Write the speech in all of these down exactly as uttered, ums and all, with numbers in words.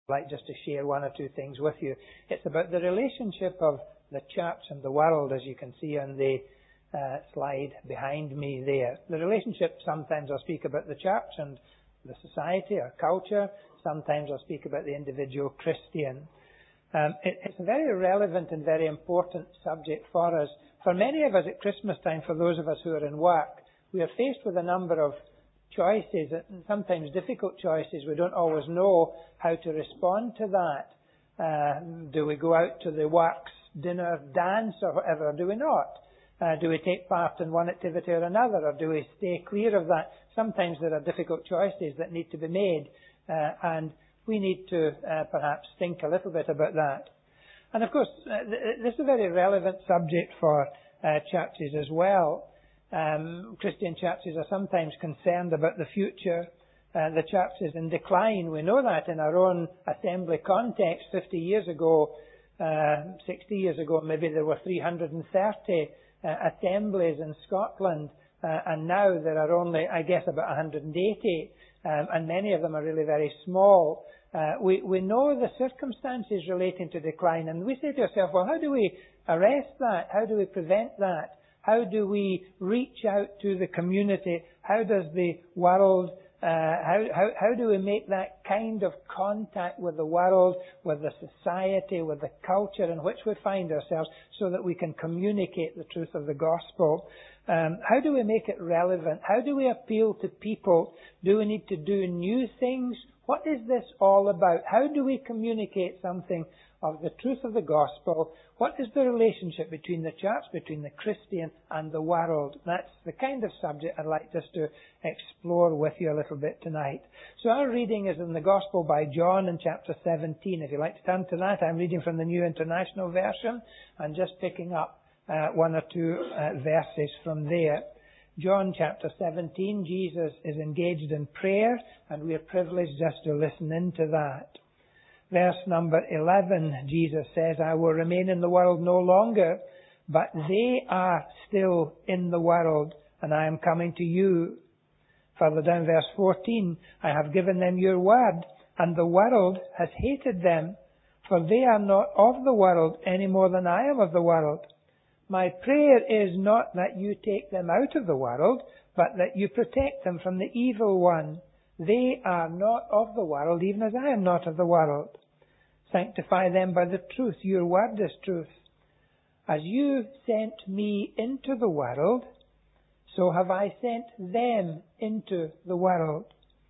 I'd like just to share one or two things with you. It's about the relationship of the church and the world, as you can see on the uh, slide behind me there. The relationship, sometimes I'll speak about the church and the society or culture. Sometimes I'll speak about the individual Christian. Um, it, it's a very relevant and very important subject for us. For many of us at Christmas time, for those of us who are in work, we are faced with a number of choices, and sometimes difficult choices. We don't always know how to respond to that. Uh, do we go out to the works, dinner, dance, or whatever, or do we not? Uh, do we take part in one activity or another, or do we stay clear of that? Sometimes there are difficult choices that need to be made, uh, and we need to uh, perhaps think a little bit about that. And of course, uh, th- this is a very relevant subject for uh, churches as well. Um, Christian churches are sometimes concerned about the future. Uh, the church is in decline. We know that in our own assembly context. fifty years ago, uh, sixty years ago, maybe there were three hundred thirty uh, assemblies in Scotland, uh, and now there are only, I guess, about one hundred eighty, um, and many of them are really very small. Uh, we, we know the circumstances relating to decline, and we say to ourselves, well, how do we arrest that? How do we prevent that? How do we reach out to the community? How does the world, uh, how, how, how do we make that kind of contact with the world, with the society, with the culture in which we find ourselves, so that we can communicate the truth of the gospel? Um, how do we make it relevant? How do we appeal to people? Do we need to do new things? What is this all about? How do we communicate something of the truth of the gospel? What is the relationship between the church, between the Christian and the world? That's the kind of subject I'd like us to explore with you a little bit tonight. So our reading is in the Gospel by John in chapter seventeen. If you'd like to turn to that, I'm reading from the New International Version and just picking up uh, one or two uh, verses from there. John chapter seventeen, Jesus is engaged in prayer, and we are privileged just to listen into that. Verse number eleven, Jesus says, I will remain in the world no longer, but they are still in the world, and I am coming to you. Further down, verse fourteen, I have given them your word, and the world has hated them, for they are not of the world any more than I am of the world. My prayer is not that you take them out of the world, but that you protect them from the evil one. They are not of the world, even as I am not of the world. Sanctify them by the truth. Your word is truth. As you sent me into the world, so have I sent them into the world.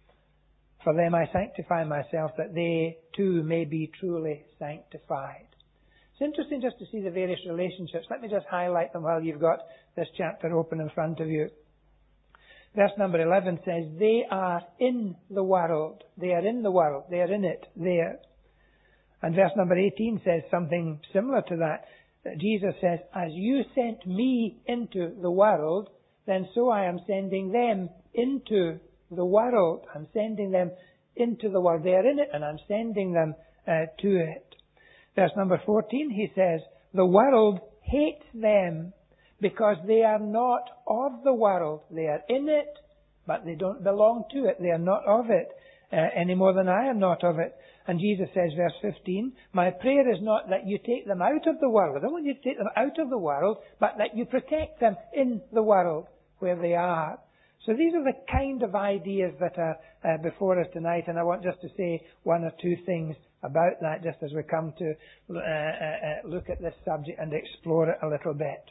For them I sanctify myself, that they too may be truly sanctified. It's interesting just to see the various relationships. Let me just highlight them while you've got this chapter open in front of you. Verse number eleven says, they are in the world. They are in the world. They are in it there. And verse number eighteen says something similar to that. Jesus says, as you sent me into the world, then so I am sending them into the world. I'm sending them into the world. They are in it, and I'm sending them uh, to it. Verse number fourteen, he says, the world hates them because they are not of the world. They are in it, but they don't belong to it. They are not of it uh, any more than I am not of it. And Jesus says, verse fifteen, my prayer is not that you take them out of the world. I don't want you to take them out of the world, but that you protect them in the world where they are. So these are the kind of ideas that are uh, before us tonight, and I want just to say one or two things about that just as we come to uh, uh, look at this subject and explore it a little bit.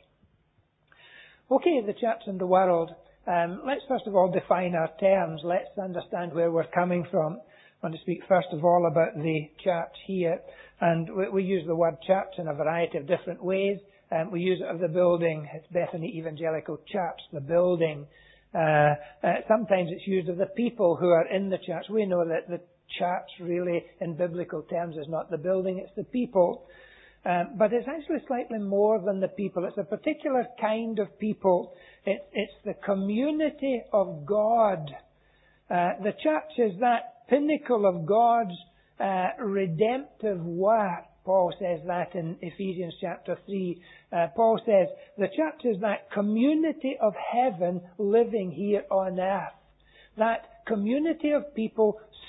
Okay, the church and the world. Um, let's first of all define our terms. Let's understand where we're coming from. I want to speak first of all about the church here. And we, we use the word church in a variety of different ways. Um, we use it of the building. It's Bethany Evangelical Church, the building. Uh, uh, sometimes it's used of the people who are in the church. We know that the church really, in biblical terms, is not the building, it's the people. Um, but it's actually slightly more than the people. It's a particular kind of people. It, it's the community of God. Uh, the church is that pinnacle of God's uh, redemptive work. Paul says that in Ephesians chapter three. Uh, Paul says, the church is that community of heaven living here on earth. That community of people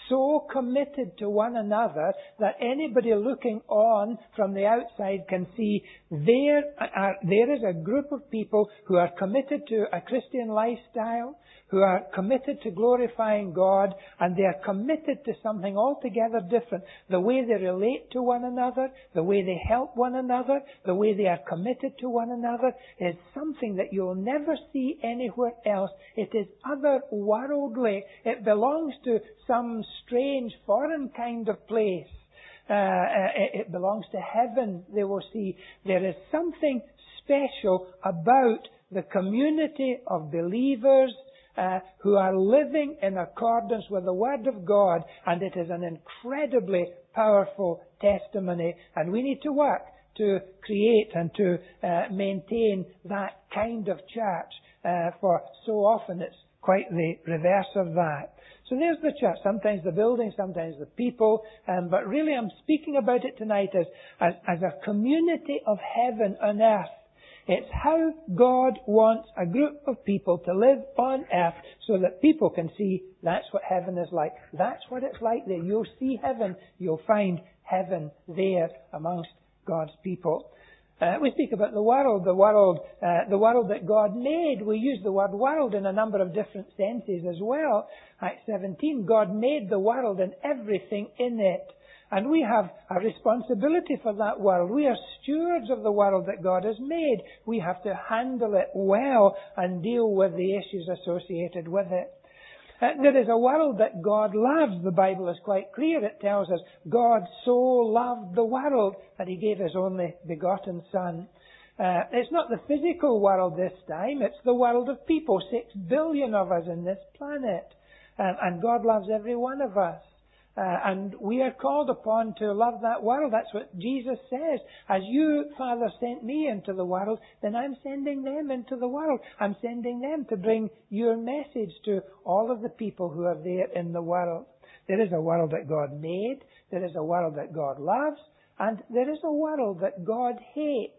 so committed to one another that anybody looking on from the outside can see there are, there is a group of people who are committed to a Christian lifestyle, who are committed to glorifying God, and they are committed to something altogether different. The way they relate to one another, the way they help one another, the way they are committed to one another is something that you'll never see anywhere else. It is otherworldly. It belongs to some strange foreign kind of place. Uh, it belongs to heaven, they will see. There is something special about the community of believers Uh, who are living in accordance with the Word of God, and it is an incredibly powerful testimony, and we need to work to create and to uh, maintain that kind of church, uh, for so often it's quite the reverse of that. So there's the church, sometimes the building, sometimes the people, um, but really I'm speaking about it tonight as, as, as a community of heaven on earth. It's how God wants a group of people to live on earth so that people can see that's what heaven is like. That's what it's like there. You'll see heaven. You'll find heaven there amongst God's people. Uh, we speak about the world, the world, uh, the world that God made. We use the word world in a number of different senses as well. Acts seventeen, God made the world and everything in it. And we have a responsibility for that world. We are stewards of the world that God has made. We have to handle it well and deal with the issues associated with it. Uh, there is a world that God loves. The Bible is quite clear. It tells us God so loved the world that He gave His only begotten Son. Uh, it's not the physical world this time. It's the world of people. Six billion of us in this planet. Um, and God loves every one of us. Uh, and we are called upon to love that world. That's what Jesus says. As you, Father, sent me into the world, then I'm sending them into the world. I'm sending them to bring your message to all of the people who are there in the world. There is a world that God made. There is a world that God loves. And there is a world that God hates.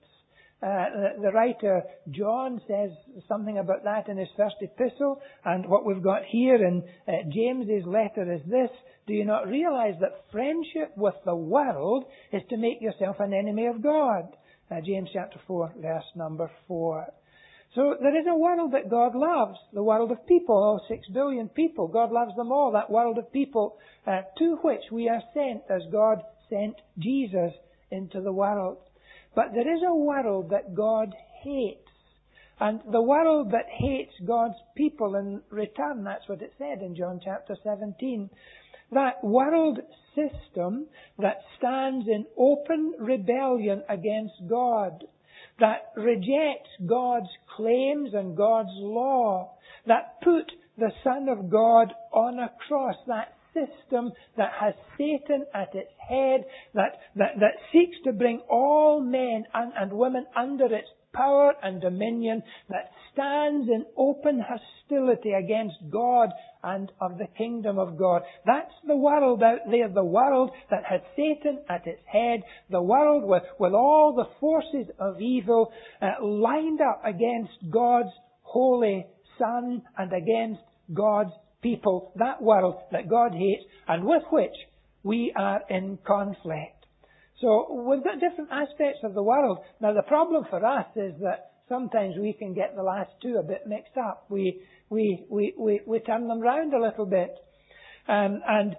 Uh, the writer John says something about that in his first epistle, and what we've got here in uh, James's letter is this: do you not realize that friendship with the world is to make yourself an enemy of God? Uh, James chapter four, verse number four. So there is a world that God loves, the world of people, all six billion people. God loves them all, that world of people, uh, to which we are sent as God sent Jesus into the world. But there is a world that God hates. And the world that hates God's people in return, that's what it said in John chapter seventeen. That world system that stands in open rebellion against God, that rejects God's claims and God's law, that put the Son of God on a cross, that system that has Satan at its head, that, that, that seeks to bring all men and, and women under its power and dominion, that stands in open hostility against God and of the kingdom of God. That's the world out there, the world that has Satan at its head, the world with, with all the forces of evil uh, lined up against God's holy Son and against God's people, that world that God hates and with which we are in conflict. So we've got different aspects of the world. Now the problem for us is that sometimes we can get the last two a bit mixed up. We we we we, we turn them round a little bit. Um, and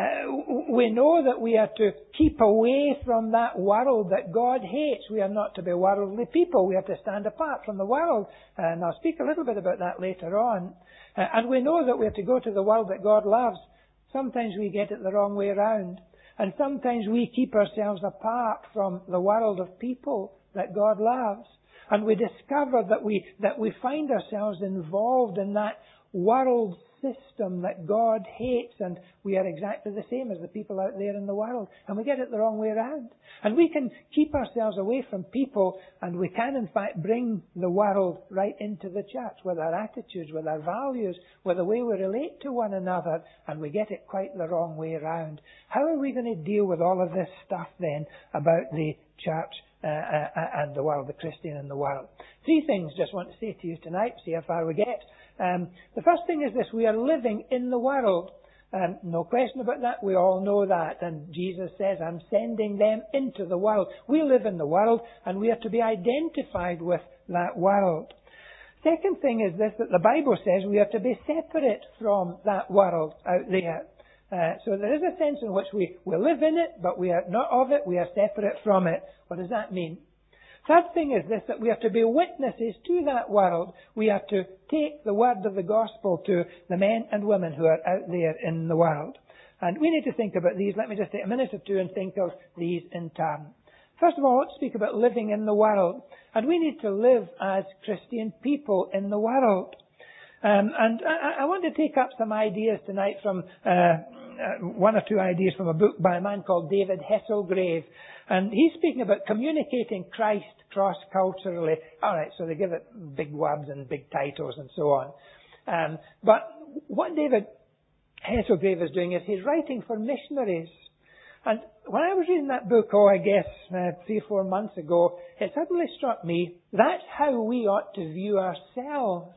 uh, we know that we are to keep away from that world that God hates. We are not to be worldly people. We are to stand apart from the world. And I'll speak a little bit about that later on. Uh, and we know that we are to go to the world that God loves. Sometimes we get it the wrong way around. And sometimes we keep ourselves apart from the world of people that God loves. And we discover that we, that we find ourselves involved in that world system that God hates, and we are exactly the same as the people out there in the world, and we get it the wrong way around. And we can keep ourselves away from people, and we can in fact bring the world right into the church with our attitudes, with our values, with the way we relate to one another, and we get it quite the wrong way around. How are we going to deal with all of this stuff then about the church uh, uh, and the world, the Christian and the world? Three things just want to say to you tonight, see how far we get. Um, the first thing is this: we are living in the world. Um, no question about that. We all know that. And Jesus says, I'm sending them into the world. We live in the world, and we are to be identified with that world. Second thing is this, that the Bible says we are to be separate from that world out there. Uh, so there is a sense in which we, we live in it, but we are not of it, we are separate from it. What does that mean? Third thing is this, that we are to be witnesses to that world. We are to take the word of the gospel to the men and women who are out there in the world. And we need to think about these. Let me just take a minute or two and think of these in turn. First of all, let's speak about living in the world. And we need to live as Christian people in the world. Um, and I, I want to take up some ideas tonight from, uh, uh, one or two ideas from a book by a man called David Hesselgrave. And he's speaking about communicating Christ cross-culturally. All right, so they give it big words and big titles and so on. Um, but what David Hesselgrave is doing is he's writing for missionaries. And when I was reading that book, oh, I guess uh, three or four months ago, it suddenly struck me, that's how we ought to view ourselves.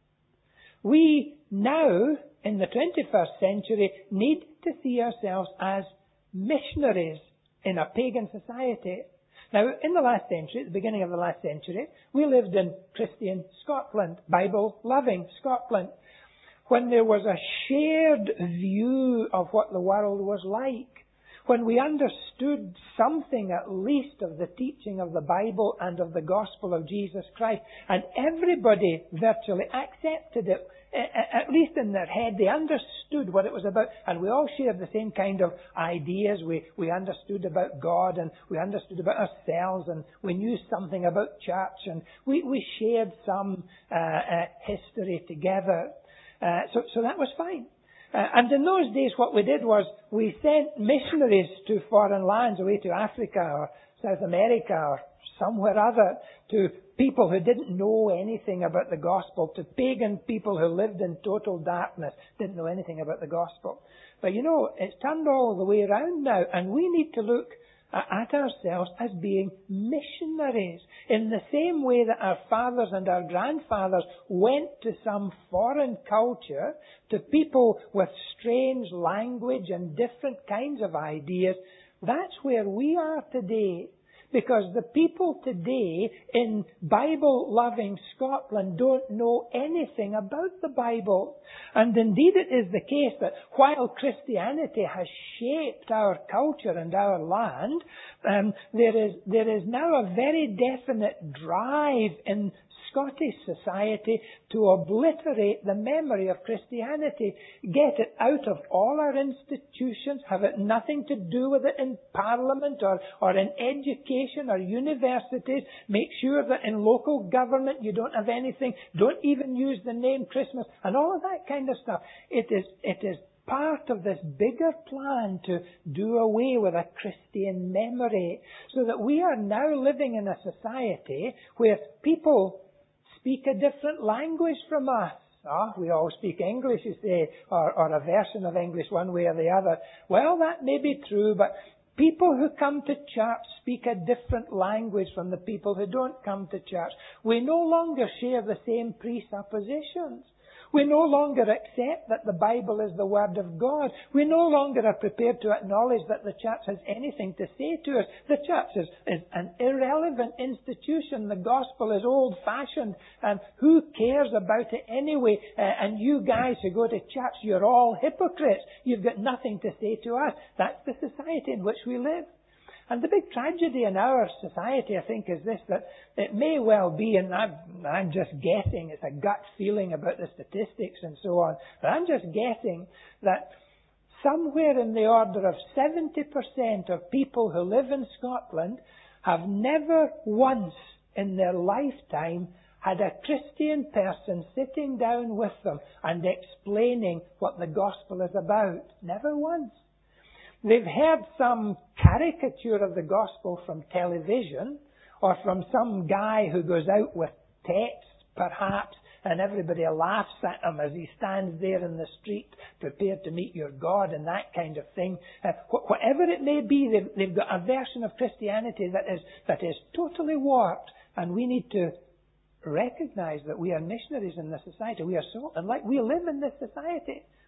We now, in the twenty-first century, need to see ourselves as missionaries in a pagan society. Now, in the last century, at the beginning of the last century, we lived in Christian Scotland, Bible-loving Scotland, when there was a shared view of what the world was like, when we understood something at least of the teaching of the Bible and of the gospel of Jesus Christ, and everybody virtually accepted it, at least in their head. They understood what it was about, and we all shared the same kind of ideas. We, we understood about God, and we understood about ourselves, and we knew something about church, and we, we shared some uh, uh, history together. Uh, so, so that was fine. Uh, and in those days what we did was we sent missionaries to foreign lands, away to Africa or South America or somewhere other, to people who didn't know anything about the gospel, to pagan people who lived in total darkness, didn't know anything about the gospel. But you know, it's turned all the way around now, and we need to look at ourselves as being missionaries, in the same way that our fathers and our grandfathers went to some foreign culture, to people with strange language and different kinds of ideas. That's where we are today. Because the people today in Bible-loving Scotland don't know anything about the Bible. And indeed it is the case that while Christianity has shaped our culture and our land, um, there is there is now a very definite drive in Scottish society to obliterate the memory of Christianity, get it out of all our institutions, have it nothing to do with it in Parliament or, or in education or universities, make sure that in local government you don't have anything, don't even use the name Christmas, and all of that kind of stuff. It is, it is part of this bigger plan to do away with a Christian memory, so that we are now living in a society where people speak a different language from us. Oh, we all speak English, you say, or, or a version of English one way or the other. Well, that may be true, but people who come to church speak a different language from the people who don't come to church. We no longer share the same presuppositions. We no longer accept that the Bible is the Word of God. We no longer are prepared to acknowledge that the church has anything to say to us. The church is, is an irrelevant institution. The gospel is old-fashioned, and who cares about it anyway? Uh, and you guys who go to church, you're all hypocrites. You've got nothing to say to us. That's the society in which we live. And the big tragedy in our society, I think, is this, that it may well be, and I'm, I'm just guessing, it's a gut feeling about the statistics and so on, but I'm just guessing that somewhere in the order of seventy percent of people who live in Scotland have never once in their lifetime had a Christian person sitting down with them and explaining what the gospel is about. Never once. They've heard some caricature of the gospel from television, or from some guy who goes out with texts, perhaps, and everybody laughs at him as he stands there in the street prepared to meet your God and that kind of thing. Uh, wh- whatever it may be, they've, they've got a version of Christianity that is, that is totally warped, and we need to recognize that we are missionaries in this society. We are so, and like we live in this society.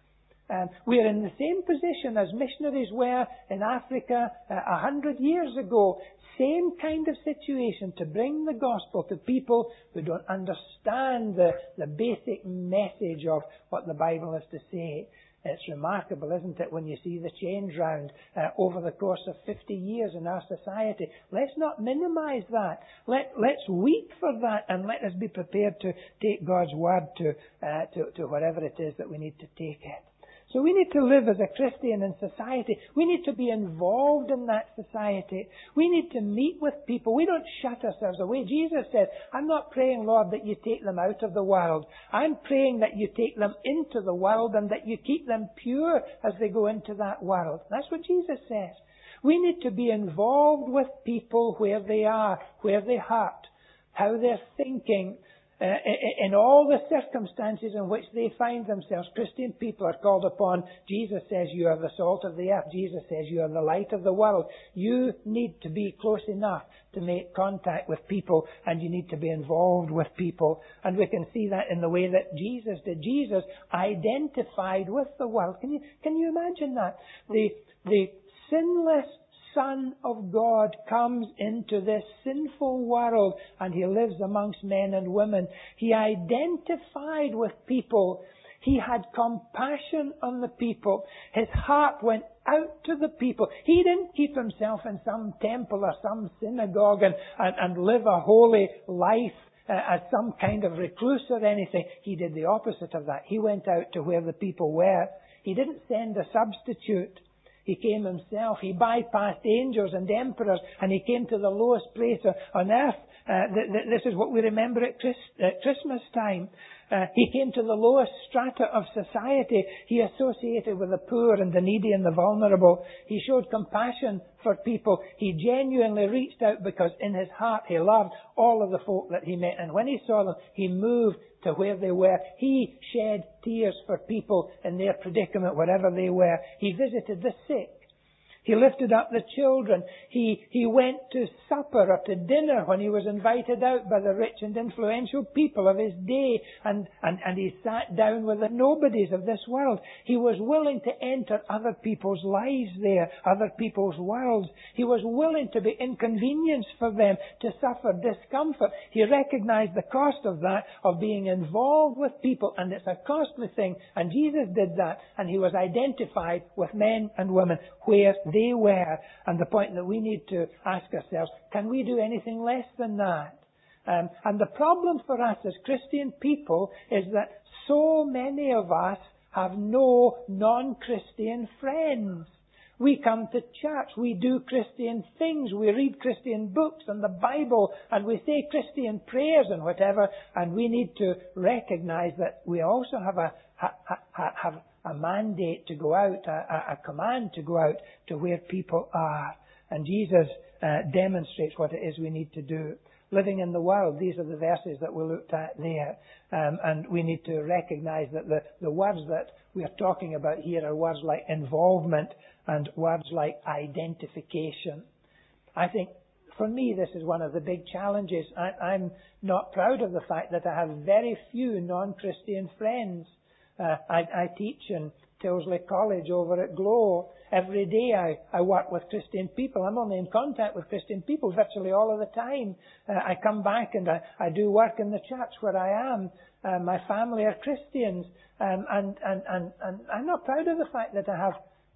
Um, we are in the same position as missionaries were in Africa uh, a hundred years ago. Same kind of situation, to bring the gospel to people who don't understand the, the basic message of what the Bible has to say. It's remarkable, isn't it, when you see the change round uh, over the course of fifty years in our society. Let's not minimize that. Let, let's weep for that, and let us be prepared to take God's word to, uh, to, to wherever it is that we need to take it. So we need to live as a Christian in society. We need to be involved in that society. We need to meet with people. We don't shut ourselves away. Jesus said, I'm not praying, Lord, that you take them out of the world. I'm praying that you take them into the world and that you keep them pure as they go into that world. That's what Jesus says. We need to be involved with people where they are, where they hurt, how they're thinking, Uh, in all the circumstances in which they find themselves. Christian people are called upon. Jesus says you are the salt of the earth. Jesus says you are the light of the world. You need to be close enough to make contact with people, and you need to be involved with people. And we can see that in the way that Jesus did. Jesus identified with the world. Can you, can you imagine that? The, the sinless Son of God comes into this sinful world, and he lives amongst men and women. He identified with people. He had compassion on the people. His heart went out to the people. He didn't keep himself in some temple or some synagogue and, and, and live a holy life uh, as some kind of recluse or anything. He did the opposite of that. He went out to where the people were. He didn't send a substitute. He came himself. He bypassed angels and emperors, and he came to the lowest place on earth. Uh, th- th- this is what we remember at, Chris- at Christmas time. Uh, he came to the lowest strata of society. He associated with the poor and the needy and the vulnerable. He showed compassion for people. He genuinely reached out because in his heart he loved all of the folk that he met. And when he saw them, he moved to where they were. He shed tears for people in their predicament, wherever they were. He visited the sick. He lifted up the children. He, he went to supper or to dinner when he was invited out by the rich and influential people of his day. And, and, and he sat down with the nobodies of this world. He was willing to enter other people's lives there, other people's worlds. He was willing to be inconvenienced for them, to suffer discomfort. He recognized the cost of that, of being involved with people. And it's a costly thing. And Jesus did that. And he was identified with men and women where they were. And the point that we need to ask ourselves, can we do anything less than that? Um, and the problem for us as Christian people is that so many of us have no non-Christian friends. We come to church, we do Christian things, we read Christian books and the Bible, and we say Christian prayers and whatever, and we need to recognize that we also have a ha, ha, have a mandate to go out, a, a command to go out to where people are. And Jesus uh, demonstrates what it is we need to do. Living in the world, these are the verses that we looked at there. Um, and we need to recognize that the, the words that we are talking about here are words like involvement and words like identification. I think for me this is one of the big challenges. I, I'm not proud of the fact that I have very few non-Christian friends. Uh, I, I teach in Tilsley College over at Glow. Every day I, I work with Christian people. I'm only in contact with Christian people virtually all of the time. Uh, I come back and I, I do work in the church where I am. Uh, my family are Christians. Um, and, and, and, and I'm not proud of the fact that I have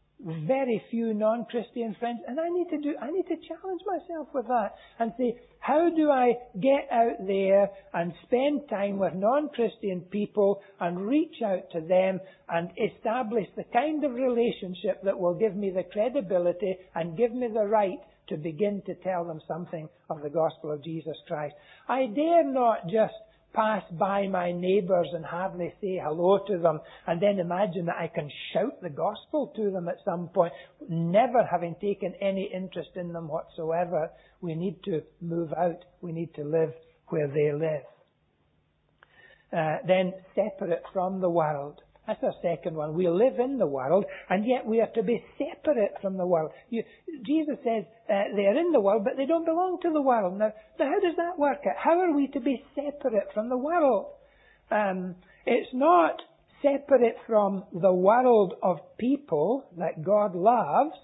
very few non-Christian friends. And I need to do, I need to challenge myself with that and say, how do I get out there and spend time with non-Christian people and reach out to them and establish the kind of relationship that will give me the credibility and give me the right to begin to tell them something of the gospel of Jesus Christ. I dare not just pass by my neighbours and hardly say hello to them and then imagine that I can shout the gospel to them at some point, never having taken any interest in them whatsoever. We need to move out. We need to live where they live. Uh, then separate from the world. That's our second one. We live in the world, and yet we are to be separate from the world. You, Jesus says uh, they are in the world, but they don't belong to the world. Now, now, how does that work out? How are we to be separate from the world? Um, it's not separate from the world of people that God loves,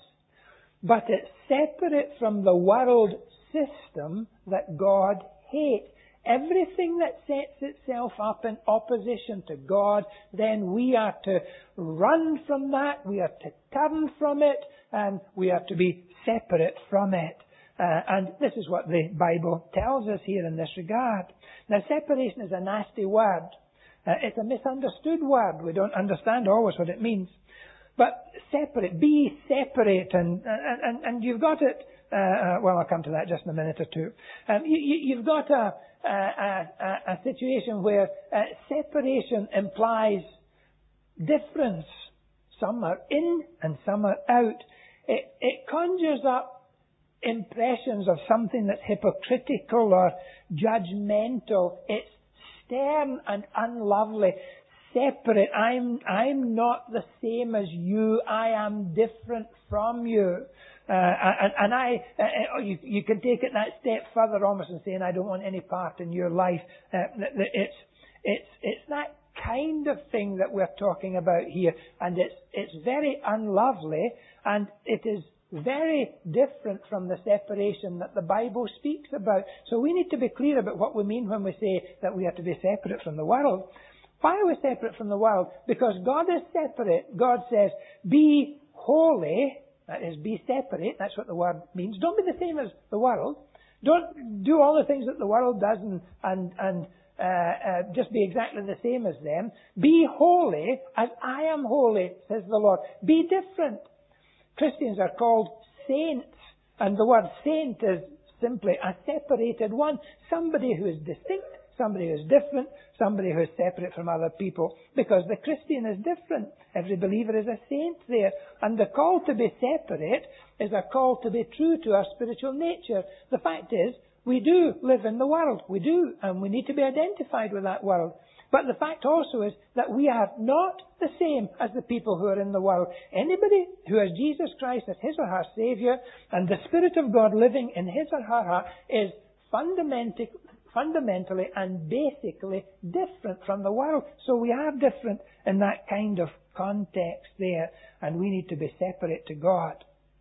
but it's separate from the world system that God hates. Everything that sets itself up in opposition to God, then we are to run from that, we are to turn from it, and we are to be separate from it. Uh, and this is what the Bible tells us here in this regard. Now, separation is a nasty word. Uh, it's a misunderstood word. We don't understand always what it means. But separate, be separate, and and, and you've got it. Uh, uh, well, I'll come to that just in a minute or two. Um, you, you, you've got a, a, a, a situation where uh, separation implies difference. Some are in and some are out. It, it conjures up impressions of something that's hypocritical or judgmental. It's stern and unlovely. Separate. I'm I'm not the same as you. I am different from you. Uh, and, and I, uh, you, you can take it that step further, almost, and saying, I don't want any part in your life. Uh, it's it's it's that kind of thing that we're talking about here, and it's it's very unlovely, and it is very different from the separation that the Bible speaks about. So we need to be clear about what we mean when we say that we are to be separate from the world. Why are we separate from the world? Because God is separate. God says, be holy. That is, be separate. That's what the word means. Don't be the same as the world. Don't do all the things that the world does and, and, and uh, uh, just be exactly the same as them. Be holy as I am holy, says the Lord. Be different. Christians are called saints. And the word saint is simply a separated one. Somebody who is distinct. Somebody who is different, somebody who is separate from other people, because the Christian is different. Every believer is a saint there. And the call to be separate is a call to be true to our spiritual nature. The fact is, we do live in the world. We do, and we need to be identified with that world. But the fact also is that we are not the same as the people who are in the world. Anybody who has Jesus Christ as his or her Saviour, and the Spirit of God living in his or her heart, is fundamentally fundamentally and basically different from the world. So we are different in that kind of context there, and we need to be separate to God.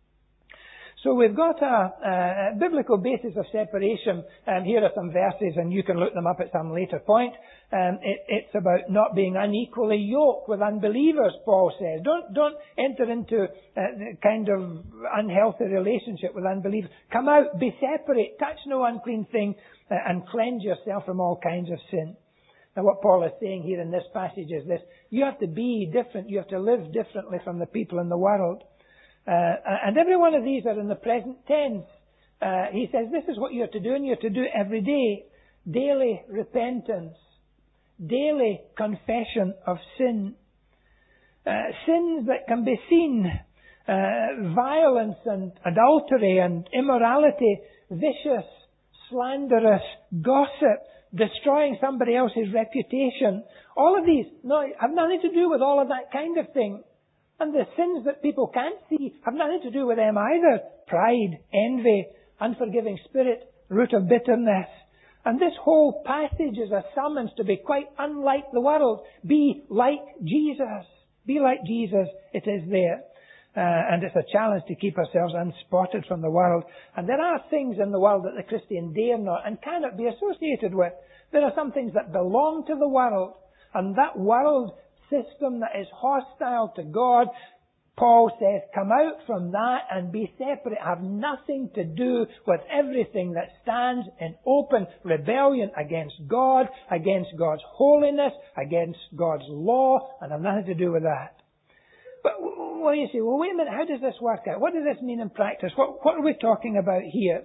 So we've got a, a biblical basis of separation, and here are some verses, and you can look them up at some later point. Um, it, it's about not being unequally yoked with unbelievers, Paul says. Don't don't enter into a kind of unhealthy relationship with unbelievers. Come out, be separate, touch no unclean thing, uh, and cleanse yourself from all kinds of sin. Now what Paul is saying here in this passage is this: you have to be different, you have to live differently from the people in the world. Uh, and every one of these are in the present tense. Uh, he says this is what you have to do, and you have to do it every day. Daily repentance. Daily confession of sin. Uh, sins that can be seen. Uh, violence and adultery and immorality. Vicious, slanderous, gossip. Destroying somebody else's reputation. All of these no, have nothing to do with all of that kind of thing. And the sins that people can't see have nothing to do with them either. Pride, envy, unforgiving spirit, root of bitterness. And this whole passage is a summons to be quite unlike the world. Be like Jesus. Be like Jesus. It is there. Uh, and it's a challenge to keep ourselves unspotted from the world. And there are things in the world that the Christian dare not and cannot be associated with. There are some things that belong to the world. And that world system that is hostile to God, Paul says, come out from that and be separate. Have nothing to do with everything that stands in open rebellion against God, against God's holiness, against God's law, and have nothing to do with that. But well, you say, well, wait a minute, how does this work out? What does this mean in practice? What, what are we talking about here?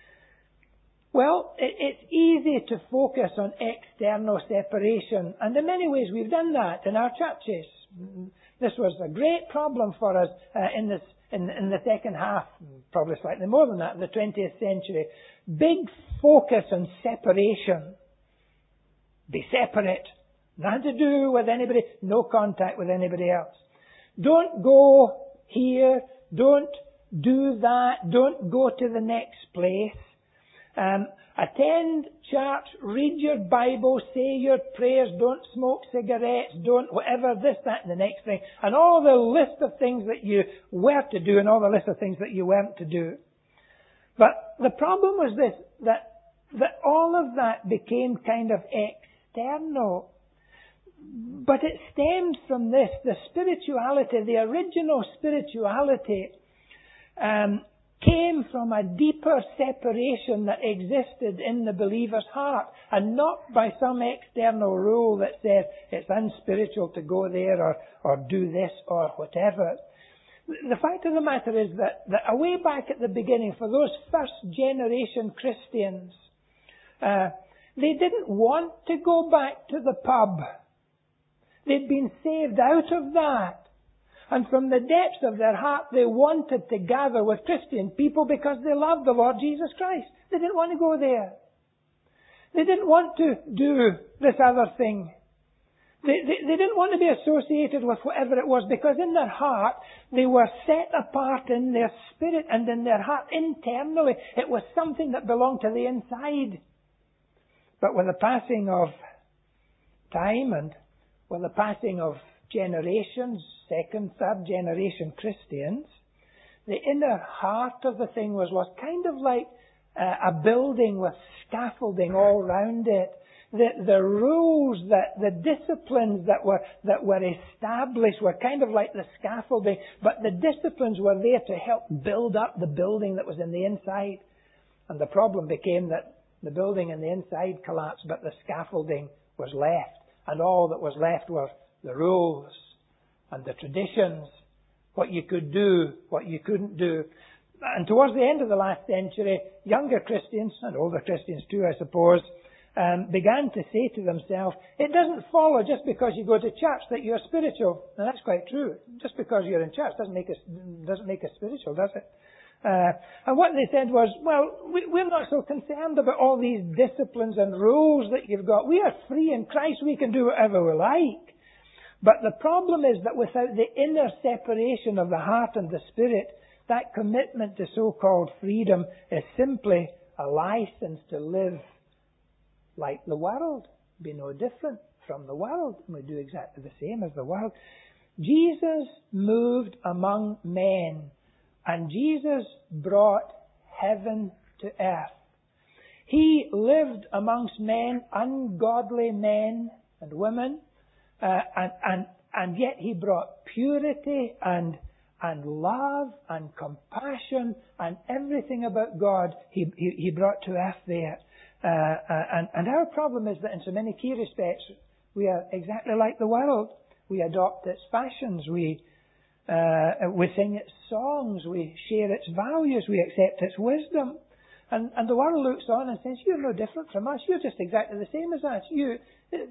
Well, it, it's easy to focus on external separation, and in many ways we've done that in our churches. This was a great problem for us uh, in this in, in the second half, probably slightly more than that, of the twentieth century. Big focus on separation. Be separate. Nothing to do with anybody, no contact with anybody else. Don't go here, don't do that, don't go to the next place. Um, attend church, read your Bible, say your prayers, don't smoke cigarettes, don't whatever, this, that, and the next thing. And all the list of things that you were to do and all the list of things that you weren't to do. But the problem was this, that, that all of that became kind of external. But it stems from this, the spirituality, the original spirituality, um, came from a deeper separation that existed in the believer's heart, and not by some external rule that says it's unspiritual to go there or, or do this or whatever. The fact of the matter is that, that way back at the beginning, for those first generation Christians, uh, they didn't want to go back to the pub. They'd been saved out of that. And from the depths of their heart, they wanted to gather with Christian people because they loved the Lord Jesus Christ. They didn't want to go there. They didn't want to do this other thing. They, they, they didn't want to be associated with whatever it was, because in their heart, they were set apart in their spirit and in their heart internally. It was something that belonged to the inside. But with the passing of time and with the passing of generations, second, third generation Christians, the inner heart of the thing was, was kind of like uh, a building with scaffolding all round it. The, the rules, that the disciplines that were that were established were kind of like the scaffolding, but the disciplines were there to help build up the building that was in the inside. And the problem became that the building in the inside collapsed, but the scaffolding was left. And all that was left were the rules and the traditions, what you could do, what you couldn't do. And towards the end of the last century, younger Christians, and older Christians too, I suppose, um, began to say to themselves, it doesn't follow just because you go to church that you're spiritual. And that's quite true. Just because you're in church doesn't make us, doesn't make us spiritual, does it? Uh, and what they said was, well, we, we're not so concerned about all these disciplines and rules that you've got. We are free in Christ. We can do whatever we like. But the problem is that without the inner separation of the heart and the spirit, that commitment to so-called freedom is simply a license to live like the world, be no different from the world. We do exactly the same as the world. Jesus moved among men, and Jesus brought heaven to earth. He lived amongst men, ungodly men and women, uh, and, and, and yet he brought purity and, and love and compassion and everything about God he, he, he brought to earth there. Uh, and, and our problem is that in so many key respects, we are exactly like the world. We adopt its fashions, we uh, we sing its songs, we share its values, we accept its wisdom. And, and the world looks on and says, you're no different from us, you're just exactly the same as us. You,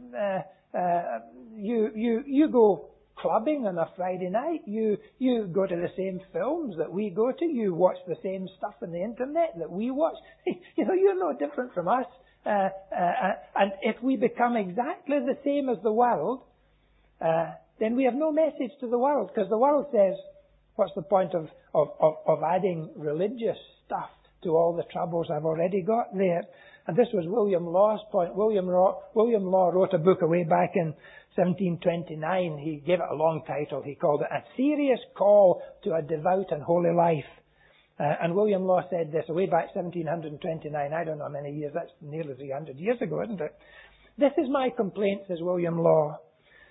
uh, uh, you, you, you go clubbing on a Friday night, you, you go to the same films that we go to, you watch the same stuff on the internet that we watch. You know, you're no different from us. Uh, uh, and if we become exactly the same as the world, uh, then we have no message to the world, because the world says, what's the point of, of, of, of adding religious stuff to all the troubles I've already got there? And this was William Law's point. William Law, William Law wrote a book way back in seventeen twenty-nine. He gave it a long title. He called it A Serious Call to a Devout and Holy Life. Uh, and William Law said this way back seventeen twenty-nine. I don't know how many years. That's nearly three hundred years ago, isn't it? This is my complaint, says William Law.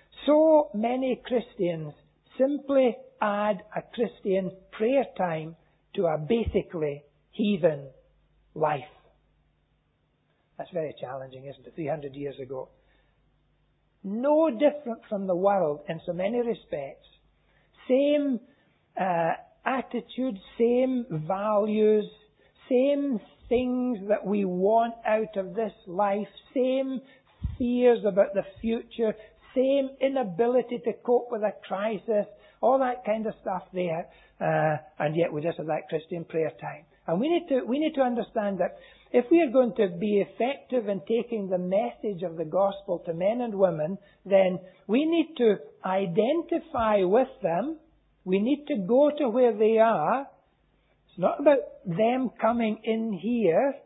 So many Christians simply add a Christian prayer time to a basically heathen life. That's very challenging, isn't it? three hundred years ago. No different from the world in so many respects. Same uh, attitude, same values, same things that we want out of this life, same fears about the future, same inability to cope with a crisis, all that kind of stuff there. Uh, and yet we just have that Christian prayer time. And we need to we need to understand that if we are going to be effective in taking the message of the gospel to men and women, then we need to identify with them. We need to go to where they are. It's not about them coming in here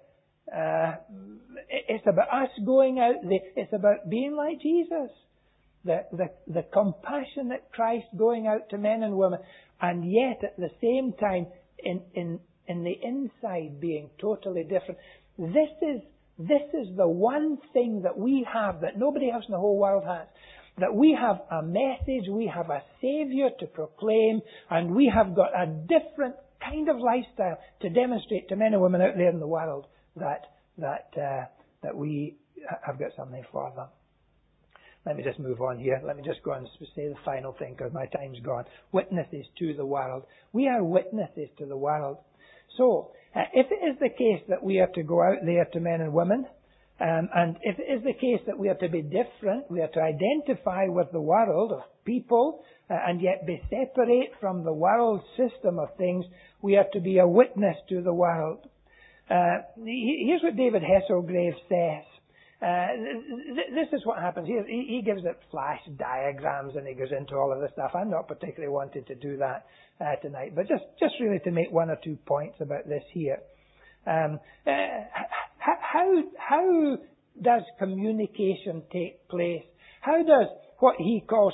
Uh, it's about us going out there. It's about being like Jesus. The, the, the compassionate Christ going out to men and women. And yet, at the same time, in, in, in the inside being totally different. This is, this is the one thing that we have that nobody else in the whole world has. That we have a message, we have a Savior to proclaim, and we have got a different kind of lifestyle to demonstrate to men and women out there in the world that that uh, that we have got something for them. Let me just move on here. Let me just go and say the final thing because my time's gone. Witnesses to the world. We are witnesses to the world. So, uh, if it is the case that we are to go out there to men and women, um, and if it is the case that we are to be different, we are to identify with the world of people, uh, and yet be separate from the world system of things, we are to be a witness to the world. Uh, here's what David Hesselgrave says. Uh, th- this is what happens. He, he gives it flash diagrams and he goes into all of this stuff. I'm not particularly wanting to do that uh, tonight, but just, just really to make one or two points about this here. Um, uh, how, how does communication take place? How does what he calls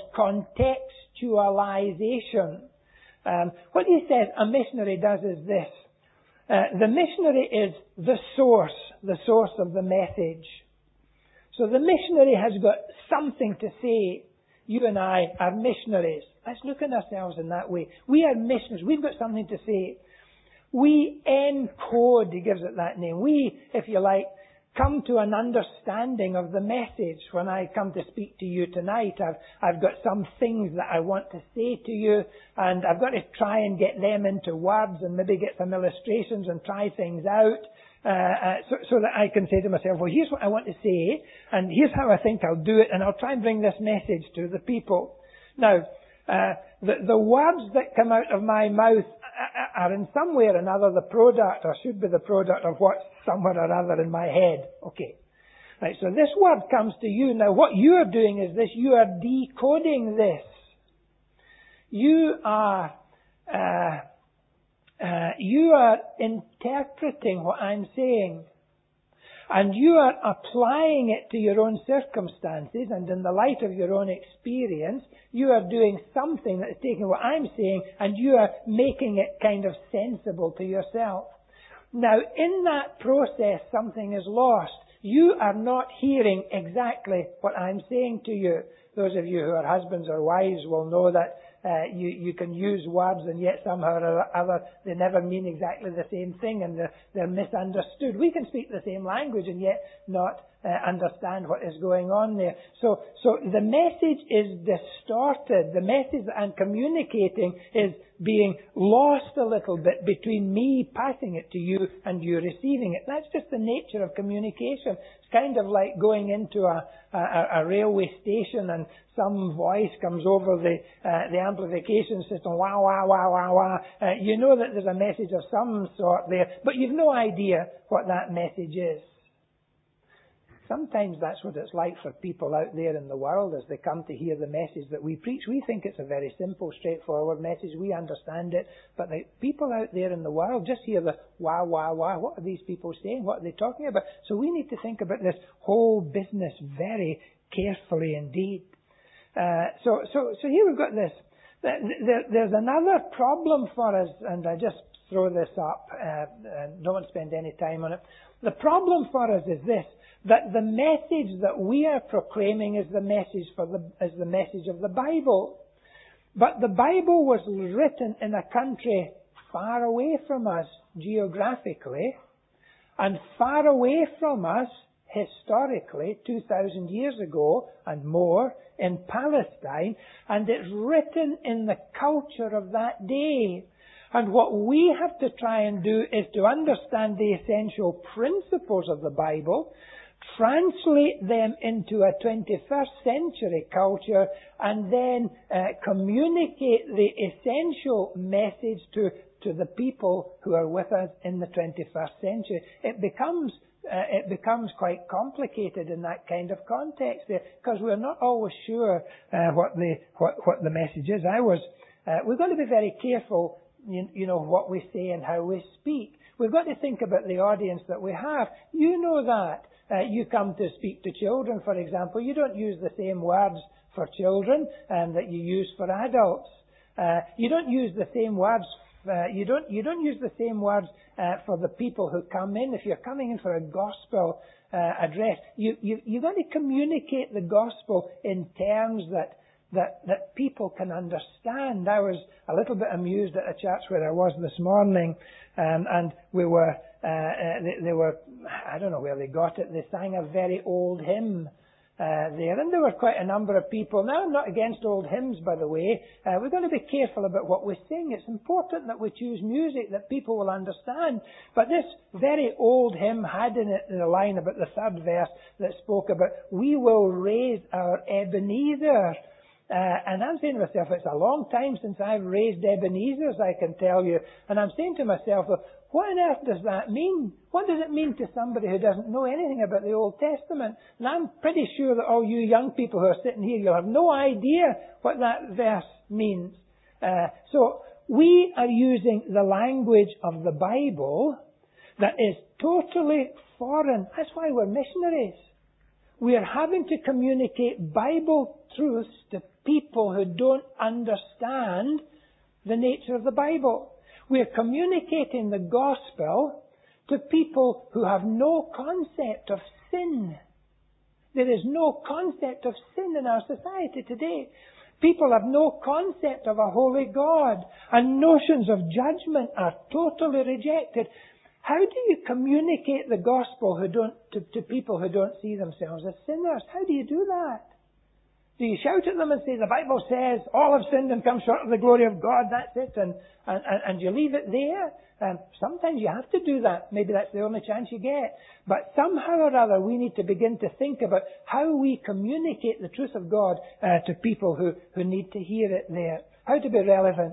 contextualization? Um, what he says a missionary does is this. Uh, the missionary is the source, the source of the message. So the missionary has got something to say. You and I are missionaries. Let's look at ourselves in that way. We are missionaries. We've got something to say. We encode, he gives it that name. We, if you like, come to an understanding of the message. When I come to speak to you tonight, I've, I've got some things that I want to say to you, and I've got to try and get them into words and maybe get some illustrations and try things out. Uh, uh, so, so that I can say to myself, well, here's what I want to say, and here's how I think I'll do it, and I'll try and bring this message to the people. Now, uh, the, the words that come out of my mouth are in some way or another the product, or should be the product of what's somewhere or other in my head. Okay. Right, so this word comes to you. Now, what you are doing is this. You are decoding this. You are... Uh, Uh, you are interpreting what I'm saying, and you are applying it to your own circumstances, and in the light of your own experience, you are doing something that is taking what I'm saying and you are making it kind of sensible to yourself. Now, in that process, something is lost. You are not hearing exactly what I'm saying to you. Those of you who are husbands or wives will know that Uh, you, you can use words and yet somehow or other they never mean exactly the same thing and they're, they're misunderstood. We can speak the same language and yet not uh, understand what is going on there. So, so the message is distorted. The message that I'm communicating is being lost a little bit between me passing it to you and you receiving it. That's just the nature of communication. It's kind of like going into a, a, a railway station and some voice comes over the uh, the amplification system, wah, wah, wah, wah, wah. Uh, you know that there's a message of some sort there, but you've no idea what that message is. Sometimes that's what it's like for people out there in the world as they come to hear the message that we preach. We think it's a very simple, straightforward message. We understand it. But the people out there in the world just hear the wah, wah, wah. What are these people saying? What are they talking about? So we need to think about this whole business very carefully indeed. Uh, so, so, so here we've got this. There, there's another problem for us, and I just throw this up. Uh, and don't spend any time on it. The problem for us is this: that the message that we are proclaiming is the message for the is the message of the Bible. But the Bible was written in a country far away from us geographically, and far away from us historically, two thousand years ago and more, in Palestine, and it's written in the culture of that day. And what we have to try and do is to understand the essential principles of the Bible, translate them into a twenty-first century culture, and then uh, communicate the essential message to, to the people who are with us in the twenty-first century. It becomes Uh, it becomes quite complicated in that kind of context there, because we're not always sure uh, what the what, what the message is. I was uh, we've got to be very careful you, you know, what we say and how we speak. We've got to think about the audience that we have. You know that. Uh, you come to speak to children, for example. You don't use the same words for children um, that you use for adults. Uh, you don't use the same words. Uh, you don't. You don't use the same words uh, for the people who come in. If you're coming in for a gospel uh, address, you you you've got to communicate the gospel in terms that that that people can understand. I was a little bit amused at a church where I was this morning, um, and we were. Uh, uh, they, they were. I don't know where they got it. They sang a very old hymn. Uh, there, and there were quite a number of people. Now, I'm not against old hymns, by the way. Uh, we're going to be careful about what we sing. It's important that we choose music that people will understand. But this very old hymn had in it the line about the third verse that spoke about, we will raise our Ebenezer. Uh, and I'm saying to myself, it's a long time since I've raised Ebenezers, I can tell you. And I'm saying to myself, well, what on earth does that mean? What does it mean to somebody who doesn't know anything about the Old Testament? And I'm pretty sure that all you young people who are sitting here, you'll have no idea what that verse means. Uh, so we are using the language of the Bible that is totally foreign. That's why we're missionaries. We are having to communicate Bible truths to people who don't understand the nature of the Bible. We are communicating the gospel to people who have no concept of sin. There is no concept of sin in our society today. People have no concept of a holy God, and notions of judgment are totally rejected. How do you communicate the gospel who don't, to, to people who don't see themselves as sinners? How do you do that? Do you shout at them and say, the Bible says, all have sinned and come short of the glory of God, that's it, and, and, and you leave it there? Um, sometimes you have to do that. Maybe that's the only chance you get. But somehow or other, we need to begin to think about how we communicate the truth of God uh, to people who, who need to hear it there. How to be relevant.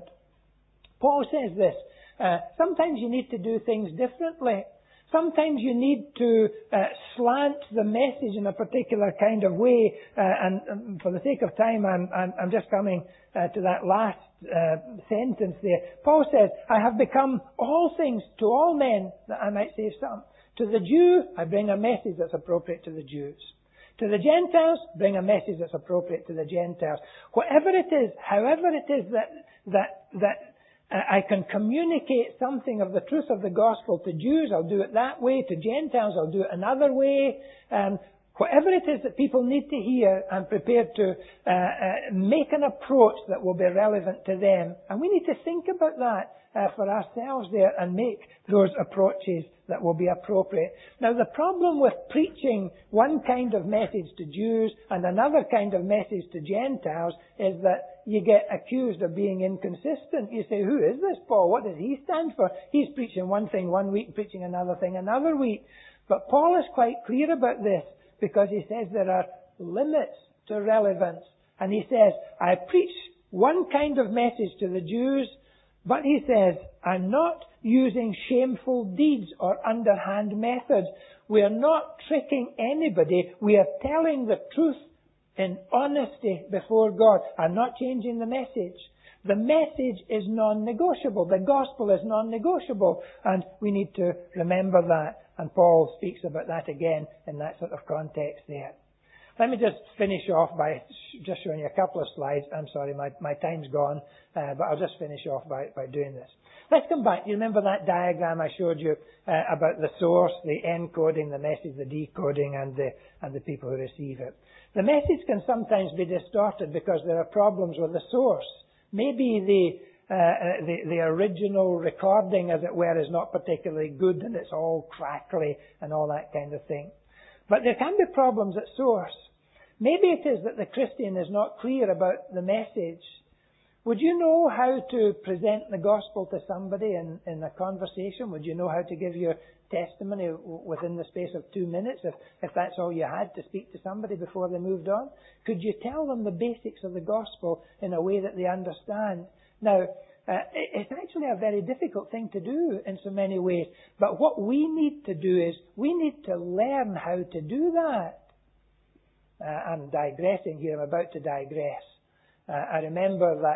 Paul says this, uh, sometimes you need to do things differently. Sometimes you need to uh, slant the message in a particular kind of way. Uh, and um, for the sake of time, I'm, I'm, I'm just coming uh, to that last uh, sentence there. Paul says, I have become all things to all men that I might save some. To the Jew, I bring a message that's appropriate to the Jews. To the Gentiles, bring a message that's appropriate to the Gentiles. Whatever it is, however it is that that that I can communicate something of the truth of the gospel to Jews, I'll do it that way. To Gentiles, I'll do it another way. Um, whatever it is that people need to hear, I'm prepared to uh, uh, make an approach that will be relevant to them. And we need to think about that uh, for ourselves there and make those approaches that will be appropriate. Now, the problem with preaching one kind of message to Jews and another kind of message to Gentiles is that you get accused of being inconsistent. You say, who is this Paul? What does he stand for? He's preaching one thing one week, preaching another thing another week. But Paul is quite clear about this because he says there are limits to relevance. And he says, I preach one kind of message to the Jews, but he says, I'm not using shameful deeds or underhand methods. We are not tricking anybody. We are telling the truth in honesty before God. I'm not changing the message. The message is non-negotiable. The gospel is non-negotiable. And we need to remember that. And Paul speaks about that again in that sort of context there. Let me just finish off by just showing you a couple of slides. I'm sorry, my, my time's gone, uh, but I'll just finish off by, by doing this. Let's come back. You remember that diagram I showed you uh, about the source, the encoding, the message, the decoding, and the, and the people who receive it. The message can sometimes be distorted because there are problems with the source. Maybe the, uh, the, the original recording, as it were, is not particularly good and it's all crackly and all that kind of thing. But there can be problems at source. Maybe it is that the Christian is not clear about the message. Would you know how to present the gospel to somebody in, in a conversation? Would you know how to give your testimony within the space of two minutes if, if that's all you had to speak to somebody before they moved on? Could you tell them the basics of the gospel in a way that they understand? Now, uh, it's actually a very difficult thing to do in so many ways. But what we need to do is we need to learn how to do that. Uh, I'm digressing here. I'm about to digress. Uh, I remember that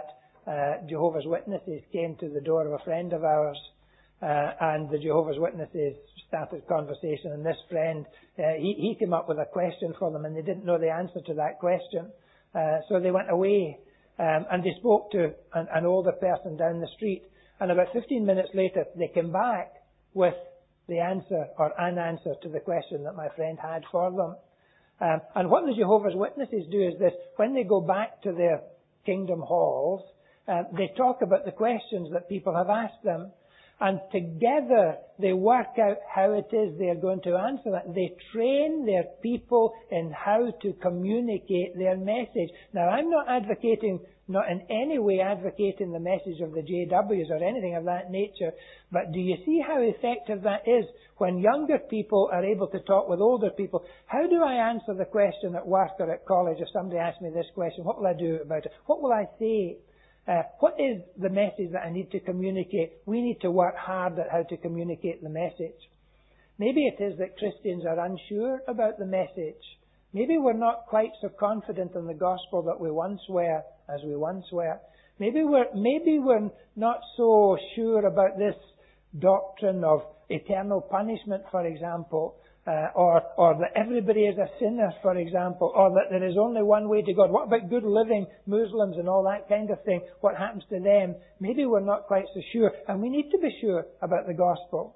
uh, Jehovah's Witnesses came to the door of a friend of ours, uh, and the Jehovah's Witnesses started conversation, and this friend, uh, he, he came up with a question for them, and they didn't know the answer to that question. Uh, so they went away, um, and they spoke to an, an older person down the street, and about fifteen minutes later, they came back with the answer, or an answer to the question that my friend had for them. Um, and what the Jehovah's Witnesses do is this: when they go back to their kingdom halls, uh, they talk about the questions that people have asked them, and together they work out how it is they're going to answer that. They train their people in how to communicate their message. Now, I'm not advocating, not in any way advocating the message of the J Ws or anything of that nature, but do you see how effective that is when younger people are able to talk with older people? How do I answer the question at work or at college if somebody asks me this question? What will I do about it? What will I say? Uh, what is the message that I need to communicate? We need to work hard at how to communicate the message. Maybe it is that Christians are unsure about the message. Maybe we're not quite so confident in the gospel that we once were, as we once were. Maybe we're, maybe we're not so sure about this doctrine of eternal punishment, for example, uh, or, or that everybody is a sinner, for example, or that there is only one way to God. What about good living Muslims and all that kind of thing? What happens to them? Maybe we're not quite so sure, and we need to be sure about the gospel.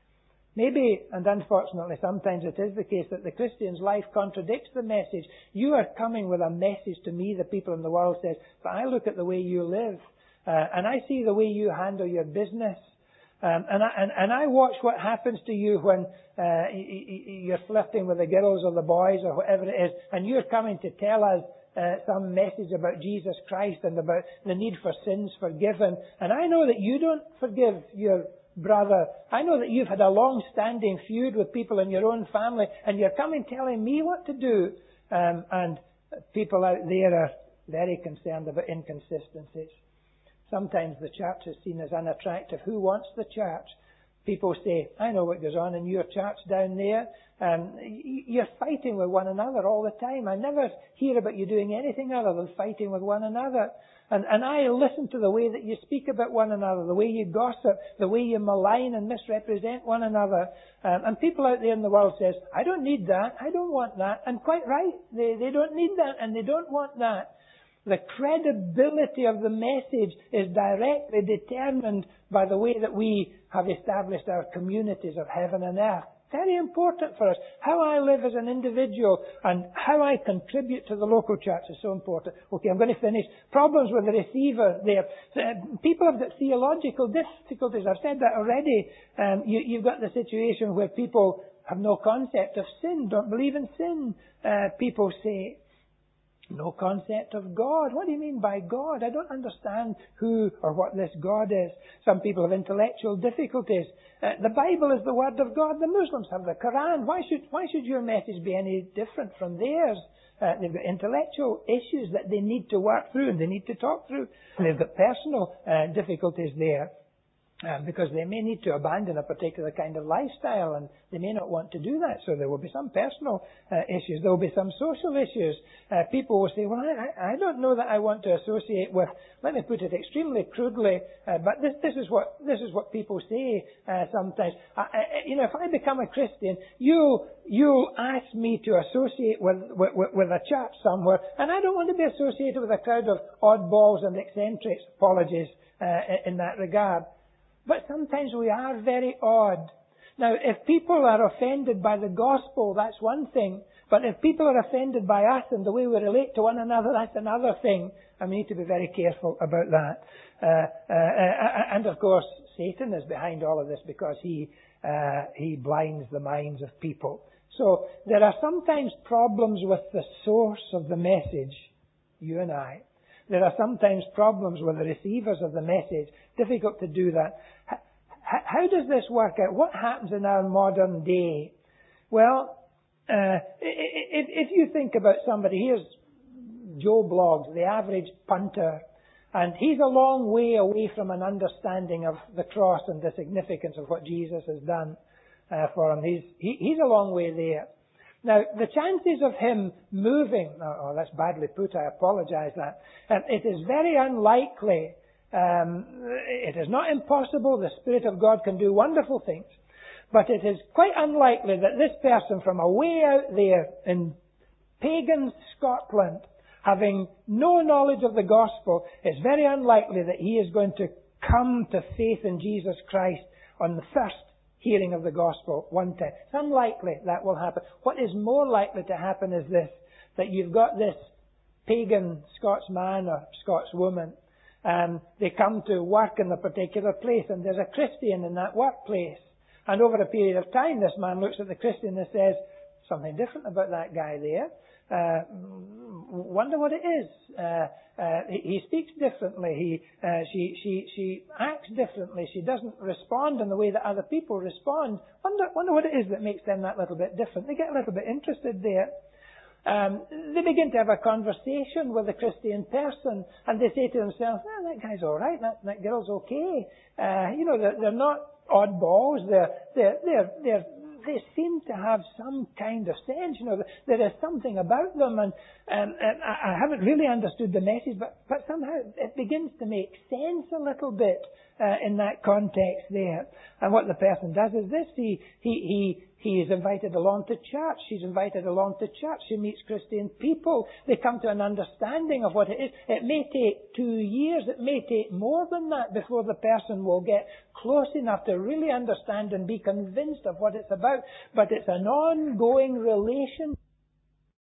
Maybe, and unfortunately sometimes it is the case, that the Christian's life contradicts the message. You are coming with a message to me, the people in the world says, but I look at the way you live, uh, and I see the way you handle your business. Um, and, I, and, and I watch what happens to you when uh, you're flirting with the girls or the boys or whatever it is, and you're coming to tell us uh, some message about Jesus Christ and about the need for sins forgiven. And I know that you don't forgive your brother. I know that you've had a long-standing feud with people in your own family, and you're coming telling me what to do. Um, and people out there are very concerned about inconsistencies. Sometimes the church is seen as unattractive. Who wants the church? People say, I know what goes on in your church down there. Um, you're fighting with one another all the time. I never hear about you doing anything other than fighting with one another. And, and I listen to the way that you speak about one another, the way you gossip, the way you malign and misrepresent one another. Um, and people out there in the world says, I don't need that. I don't want that. And quite right. They, they don't need that and they don't want that. The credibility of the message is directly determined by the way that we have established our communities of heaven and earth. Very important for us. How I live as an individual and how I contribute to the local church is so important. Okay, I'm going to finish. Problems with the receiver there. People have got theological difficulties. I've said that already. Um, you, you've got the situation where people have no concept of sin, don't believe in sin. Uh, people say, no concept of God. What do you mean by God? I don't understand who or what this God is. Some people have intellectual difficulties. Uh, the Bible is the Word of God. The Muslims have the Quran. Why should, why should your message be any different from theirs? Uh, they've got intellectual issues that they need to work through and they need to talk through. And they've got personal uh, difficulties there. Uh, because they may need to abandon a particular kind of lifestyle and they may not want to do that. So there will be some personal uh, issues. There will be some social issues. Uh, people will say, well, I, I don't know that I want to associate with, let me put it extremely crudely, uh, but this, this is what this is what people say uh, sometimes. I, I, you know, if I become a Christian, you, you'll ask me to associate with, with, with a church somewhere, and I don't want to be associated with a crowd of oddballs and eccentrics, apologies uh, in that regard. But sometimes we are very odd. Now, if people are offended by the gospel, that's one thing. But if people are offended by us and the way we relate to one another, that's another thing. And we need to be very careful about that. Uh, uh, and of course, Satan is behind all of this because he, uh, he blinds the minds of people. So there are sometimes problems with the source of the message, you and I. There are sometimes problems with the receivers of the message. Difficult to do that. How does this work out? What happens in our modern day? Well, uh, if, if you think about somebody, here's Joe Bloggs, the average punter, and he's a long way away from an understanding of the cross and the significance of what Jesus has done uh, for him. He's, he, he's a long way there. Now, the chances of him moving, oh, oh that's badly put, I apologize that, um, it is very unlikely Um, it is not impossible. The Spirit of God can do wonderful things. But it is quite unlikely that this person from away out there in pagan Scotland, having no knowledge of the gospel, it's very unlikely that he is going to come to faith in Jesus Christ on the first hearing of the gospel one time. It's unlikely that will happen. What is more likely to happen is this, that you've got this pagan Scotsman or Scotswoman, um, they come to work in a particular place, and there's a Christian in that workplace. And over a period of time, this man looks at the Christian and says, something different about that guy there. Uh, wonder what it is. Uh, uh, he, he speaks differently. He, uh, she, she, she acts differently. She doesn't respond in the way that other people respond. Wonder, wonder what it is that makes them that little bit different. They get a little bit interested there. Um, they begin to have a conversation with a Christian person, and they say to themselves, "Well, that guy's all right. That, that girl's okay. Uh, you know, they're, they're not oddballs. They're, they're, they're, they're They seem to have some kind of sense, you know, there is something about them, and, and, and I haven't really understood the message, but, but somehow it begins to make sense a little bit uh, in that context there. And what the person does is this, he, he, he, he is invited along to church, she's invited along to church, she meets Christian people, they come to an understanding of what it is. It may take two years, it may take more than that before the person will get close enough to really understand and be convinced of what it's about. But it's an ongoing relation.